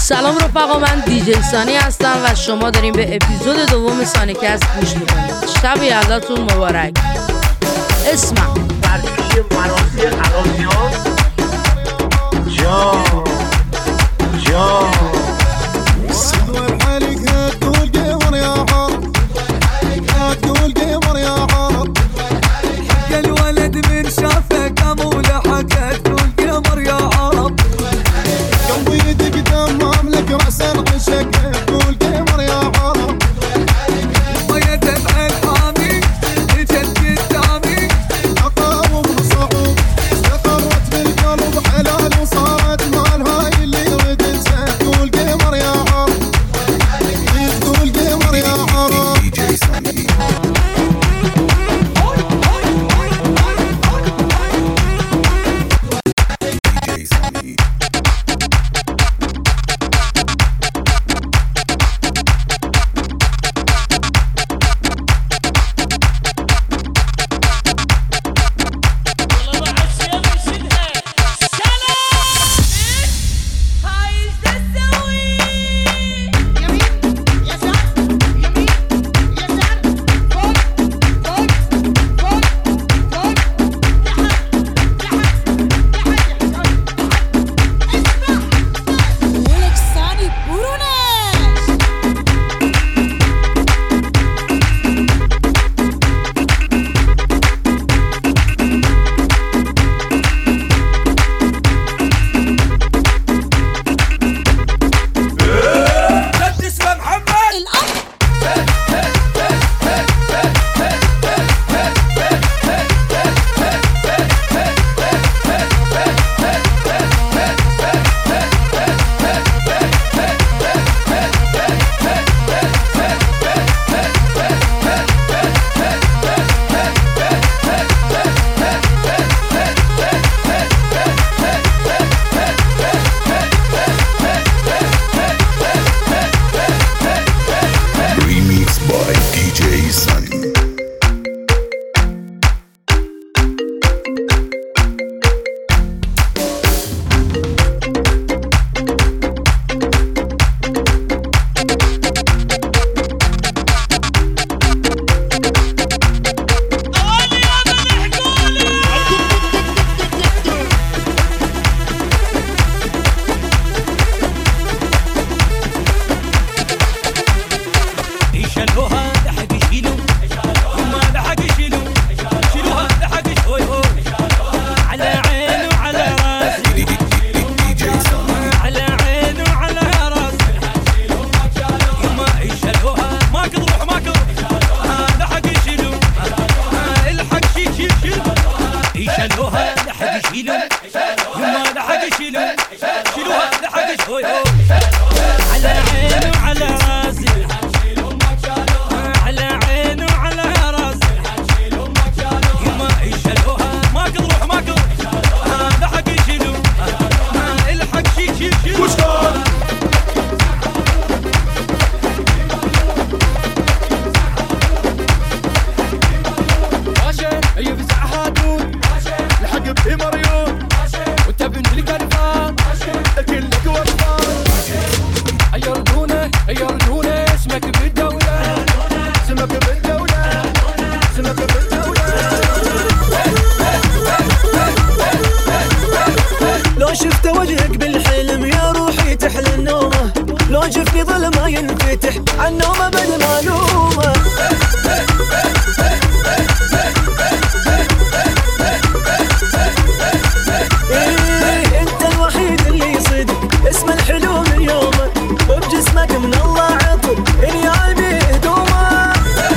سلام رفقا، من دیجی سانی هستم و شما داریم به اپیزود دوم سانیکست گوش میکنید. شب یلداتون مبارک. اسمم برگشت مراسی خرابیان جا صدور حالك هتقول قمر يا عرب، هتقول قمر يا عرب. يا الولد من شافك اموله حكى تقول قمر يا عرب. قلبي يدق دمام لك راس العشق تقول قمر يا عرب. ويا دمع الحامي جت قدامي عقاب وصعوب استقرت بالقلب حلال وصارت مال هاي اللي يريد انسى تقول قمر يا عرب، تقول قمر يا عرب. DJ Sunny. DJ Sunny. Remix by DJ Sunny. يشلوها لحق يشيلوا وما لحق يشيلوا شيلوها لحق هوي هوي على عين وعلى راس DJ Sunny. على عين وعلى راس وما يشلوها ما تروح ما تروح لحق يشيلوا الحق شيل يشلوها لحق يشيلوا وما لحق يشيلوا شيلوها لحق هوي هوي على عين وعلى راس على عين وعلى راس يما يشلوها ما تروح ما تروح لحق يشيلوا الحق شيل عشان اي فزع هادون لحق بي مريون وتبن الكلفان الكل وطفان. يردونه اسمك بالدولة، اسمك بالدولة، اسمك بالدولة. لو شفت وجهك بالحلم يا روحي تحلى النومة، لو شفني ظلمة ينفتح عالنومة بدل ما نومة. إيه انت الوحيد اللي يصدق اسم الحلو من يومك، وبجسمك من الله عطر اني عالبي هدومة.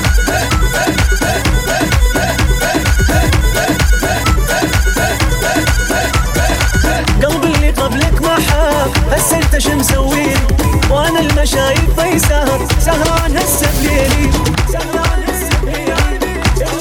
قلبي اللي قبلك ما حاب هسه انت شو مسويلي، وانا المشايف في سهران هسه بليلي، سهران هسه بليلي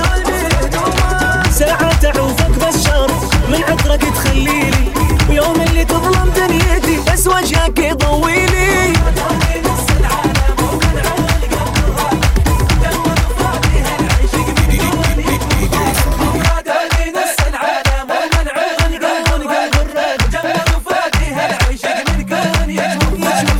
ساعات اعوفك بس شرف من عطرك تخليلي، ويوم اللي تظلم دنيتي بس وجهك يضويلي. يشوف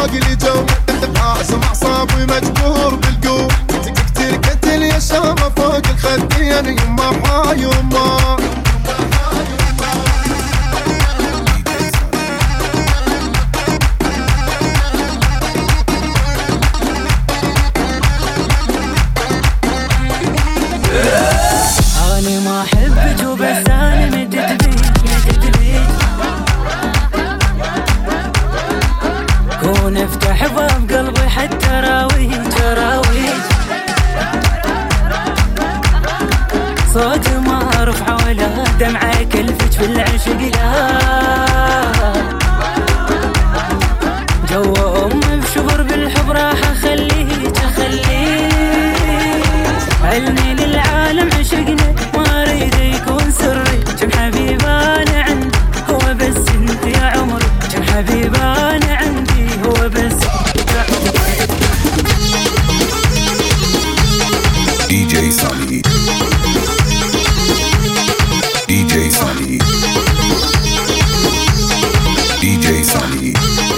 فوق لي جو لازم اعصابي مجبور بالقوم تقتل قتل يا شامة فوق الخدين يما حا يما أنا ما أحبك وبس أنا مدت بيك كون افتح باب قلبي حتى راويك صوت ما أرفع ولا دمعة كلفت في العشق لا جو أمي بشبر بالحب راح أخليك علمي للعالم عشقنا ما أريد يكون سري كم حبيب أنا عندي هو بس انت يا عمري كم حبيب أنا عندي هو بس DJ Sunny. DJ Sunny. DJ Sunny.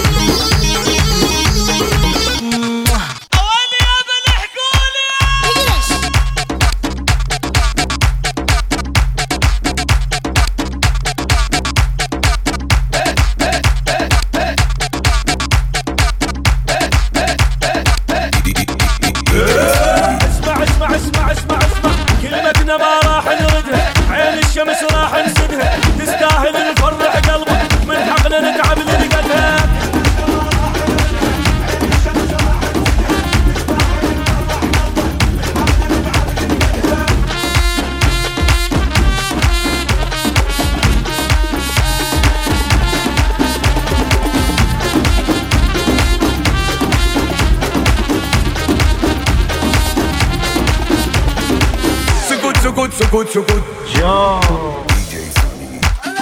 كلمتنا ما راح نردها عين الشمس راح نسدها تستاهل نفرح قلبك من حقنا نتعب لنقدها سكوت جو DJ Sunny.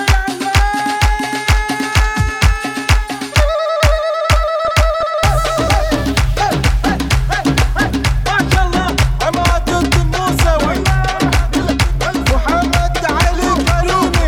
عماد الدين موسى محمد علي قانوني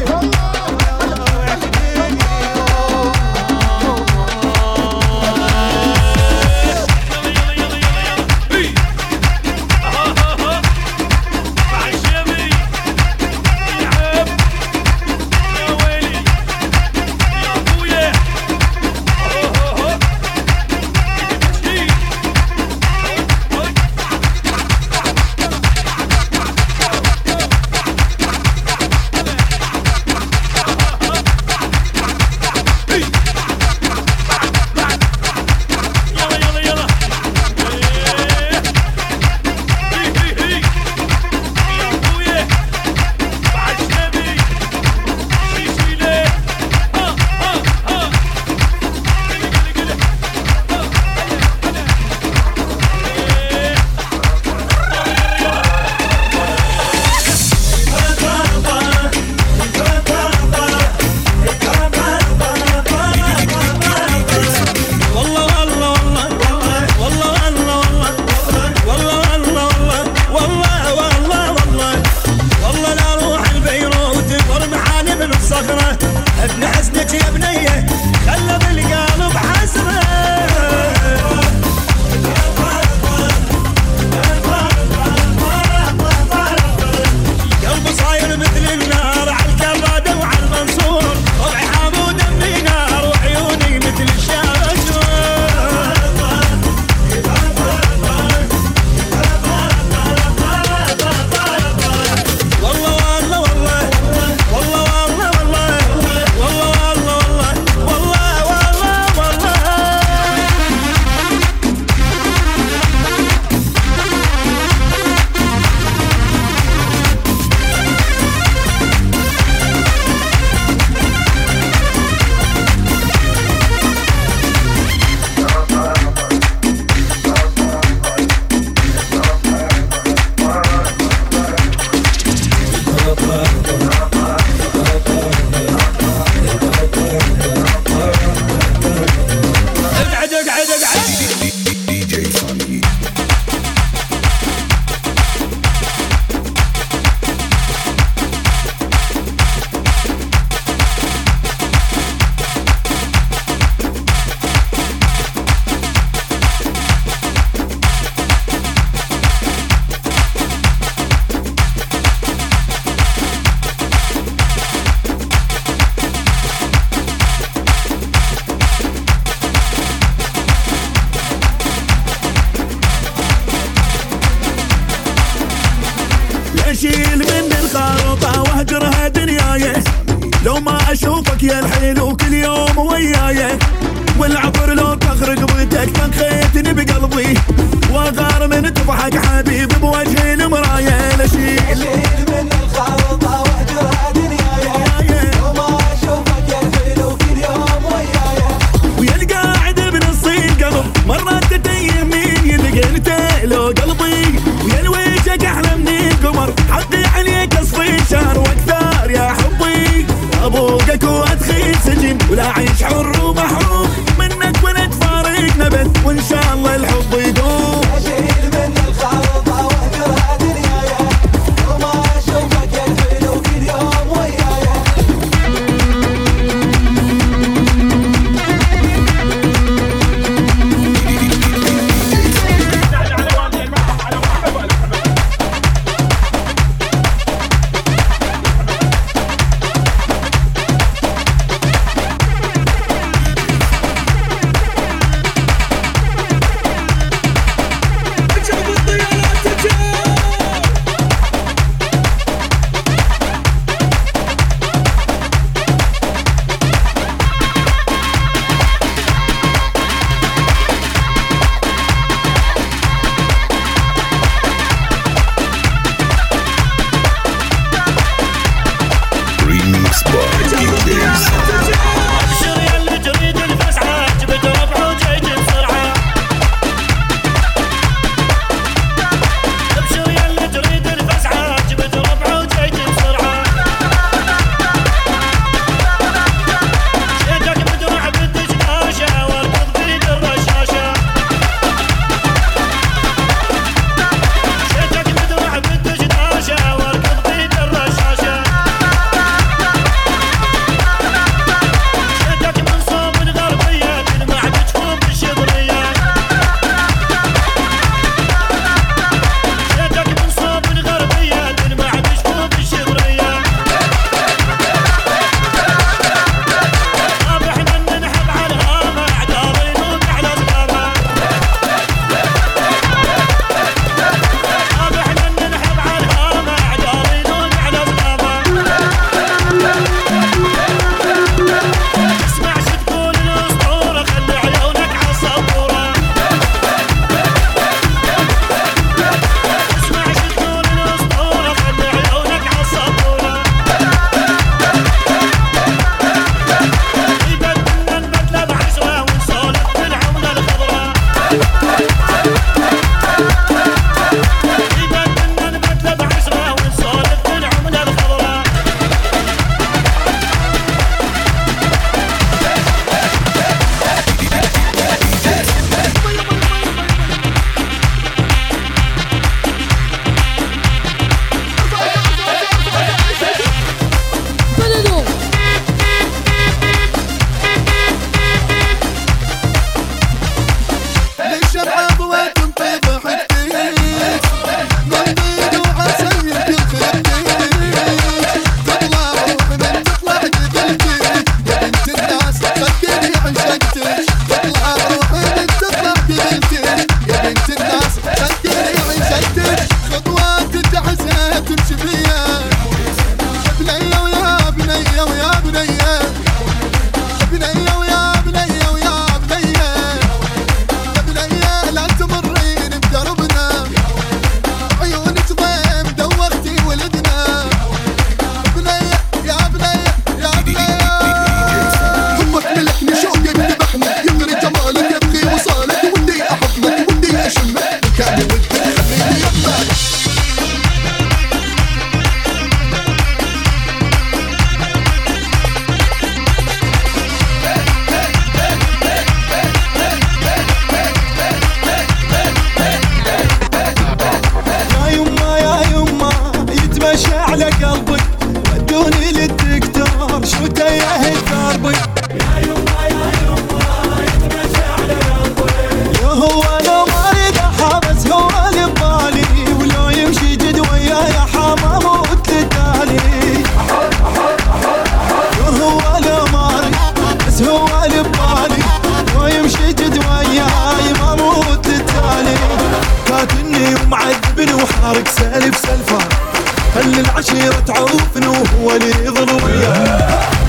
يا الحلو كل يوم وياي، والعطر لو تخرج بيتك تنخيتني بقلبي، واغار من تضحك حبيبي بوجه المراية. لشيل من الخلطة واهجرها دنياي، وما اشوفك يا الحلو كل يوم وياي، ويا القاعد بنص القلب مرات تتيمين يلقيت له قلبي، ويا الوجهك احلى من القمر حطي عليك اصفي شهر واكثر يا حبي، ابوقك وادخل سجن ولا عيش حر ومحروم منك ولا تفارقنا بس وان شاء الله الحب يدوم. اشيل من الخلطة واهجرها دنياي، وما اشوفك يا الحلو كل يوم وياي. وحارق سالف سلفان، خلي العشيرة تعوفني وهو اللي يظل وياه.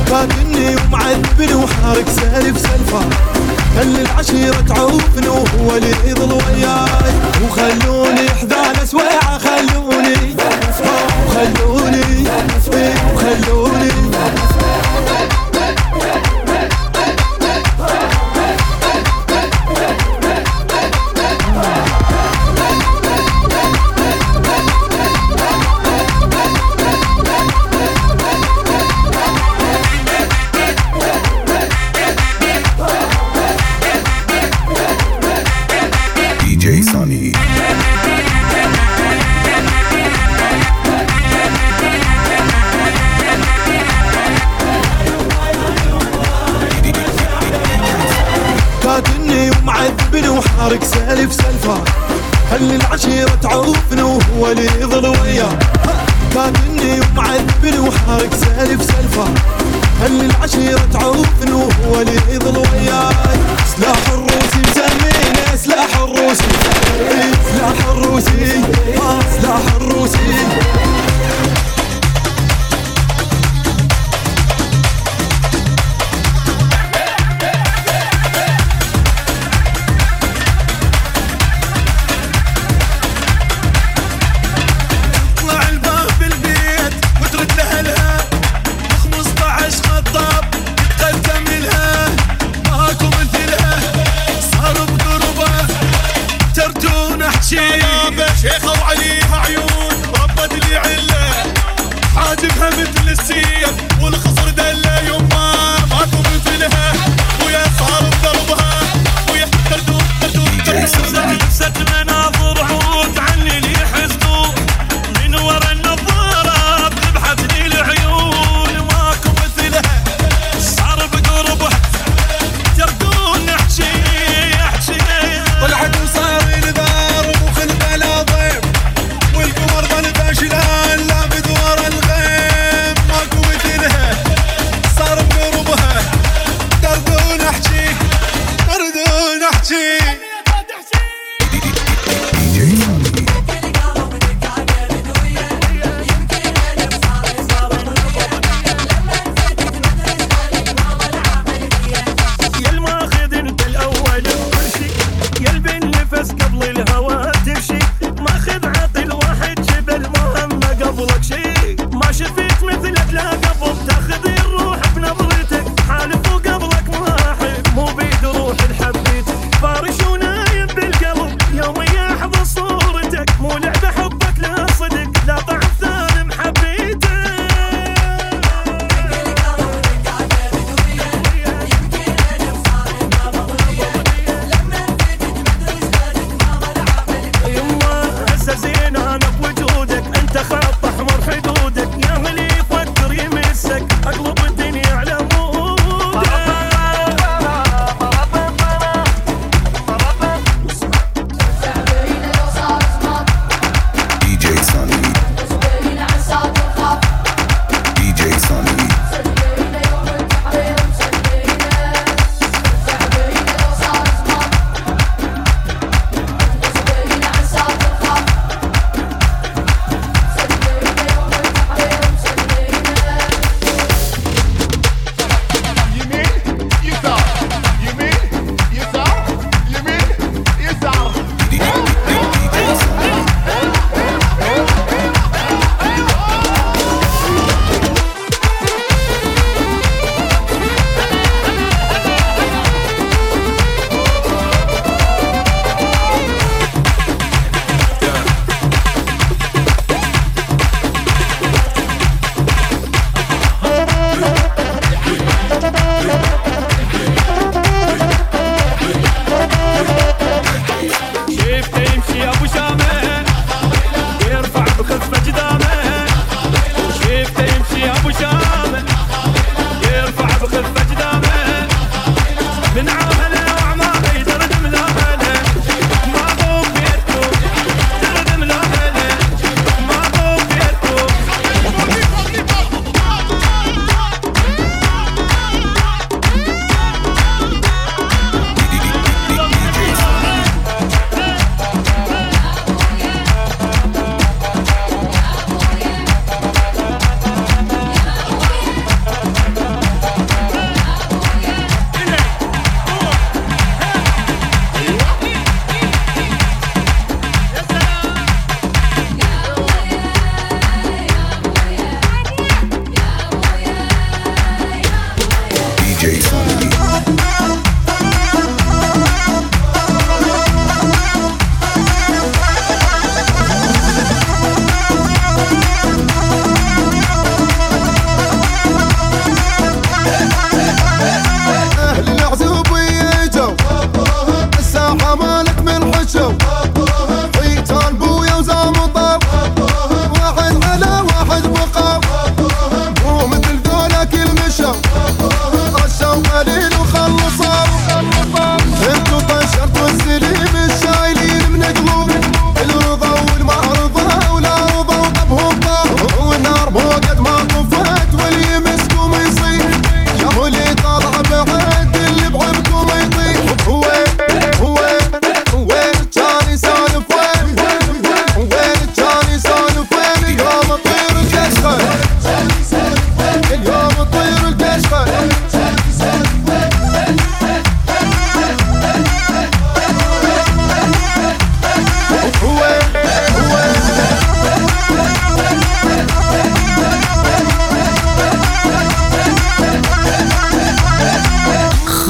قاتلني ومعذبني وحارق سالف سلفة، خلي العشيرة تعوفني وهو اللي يظل وياي، وخلوني حذان سويعة خلوني وخلوني وخلوني DJ Sunny. قاتلني ومعذبني وحارق سالف سلفة، خلي العشيرة تعوفني وهو اللي يظل وياه، قاتلني ومعذبني وحارق سالف سلفة، خلي العشيرة تعوفني وهو اللي يظل وياي، سلاح الروسي مسمينه سلاح الروسي، سلاح الروسي سلاح الروسي. ماكو مثلها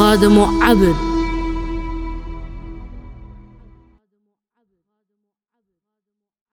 خادم وعبد